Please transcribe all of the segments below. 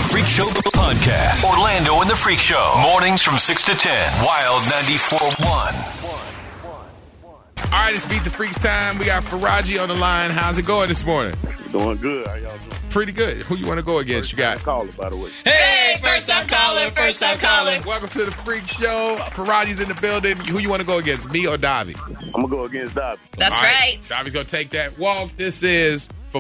Freak Show Podcast. Orlando and the Freak Show. Mornings from 6 to 10. Wild 94.1. All right, it's Beat the Freaks time. We got Faraji on the line. How's it going this morning? Doing good. How y'all doing? Pretty good. Who you want to go against? First You got caller, by the way. Hey, first time calling. Welcome to the Freak Show. Faraji's in the building. Who you want to go against, me or Davi? I'm going to go against Dobby. That's All right. Davi's going to take that walk. This is for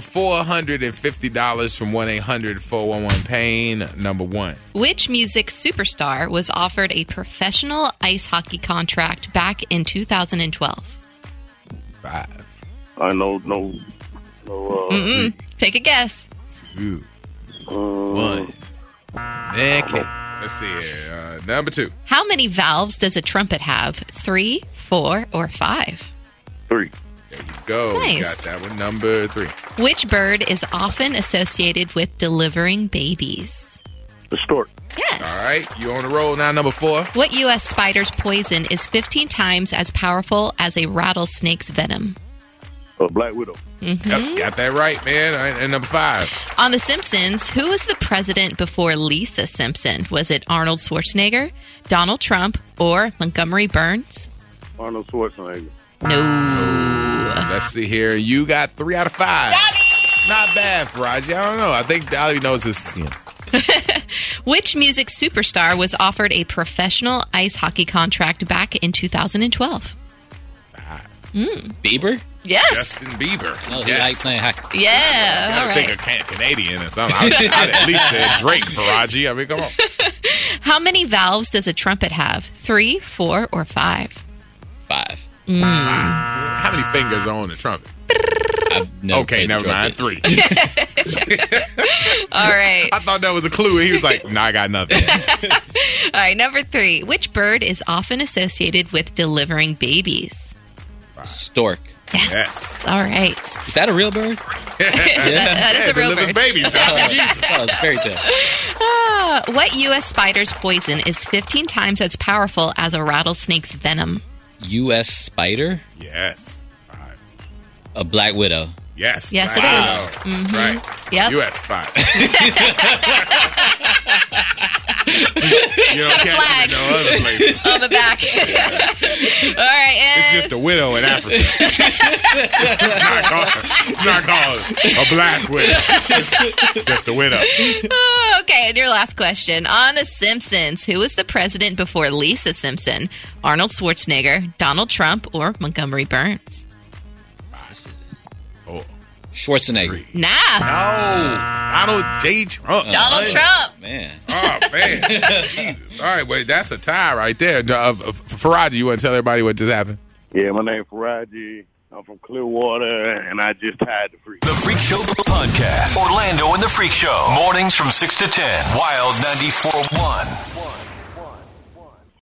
$450 from 1-800-411-PAIN, number one. Which music superstar was offered a professional ice hockey contract back in 2012? 5, I know, Take a guess. 2, 1. Okay. Let's see here. Number 2. How many valves does a trumpet have? 3, 4, or 5? 3. There you go. Nice. You got that one. Number 3. Which bird is often associated with delivering babies? The stork. Yes. All right. You on the roll now. Number 4. What U.S. spider's poison is 15 times as powerful as a rattlesnake's venom? Black Widow. Yep, got that right, man. All right, and number 5. On The Simpsons, who was the president before Lisa Simpson? Was it Arnold Schwarzenegger, Donald Trump, or Montgomery Burns? Arnold Schwarzenegger. No. Let's see here. You got 3 out of 5. Not bad, Faraji. I don't know. I think Dolly knows his sins. Which music superstar was offered a professional ice hockey contract back in 2012? 5. Bieber? Yes. Justin Bieber. Oh, he likes playing hockey. Yeah. I All gotta think right. of Canadian or something. I'd at least said Drake, Faraji. I mean, come on. How many valves does a trumpet have? 3, 4, or 5? 5. How many fingers are on the trumpet? I've never Okay, played the never mind. trumpet. 3. All right. I thought that was a clue, and he was like, "No, I got nothing." All right. Number 3. Which bird is often associated with delivering babies? Stork. Yes. All right. Is that a real bird? That is a real delivers bird. babies. Dog. Jesus. Oh, it's a fairy tale. What U.S. spider's poison is 15 times as powerful as a rattlesnake's venom? U.S. spider? Yes. 5. A black widow. Yes. Yes, it Wow. is. Mm-hmm. Right. Yep. U.S. spot. You don't got a catch flag. it in no other places. On the back. All right. And It's just a widow in Africa. it's not called a black widow. It's just a widow. okay. And your last question. On The Simpsons, who was the president before Lisa Simpson? Arnold Schwarzenegger, Donald Trump, or Montgomery Burns? 4. Schwarzenegger. Nah. Donald J. Trump. Donald Trump. Man. Oh, man. Jesus. All right, wait, that's a tie right there. Faraji, you want to tell everybody what just happened? Yeah, my name's Faraji. I'm from Clearwater, and I just tied the freak. The Freak Show Podcast. Orlando and the Freak Show. Mornings from 6 to 10. Wild 94.1.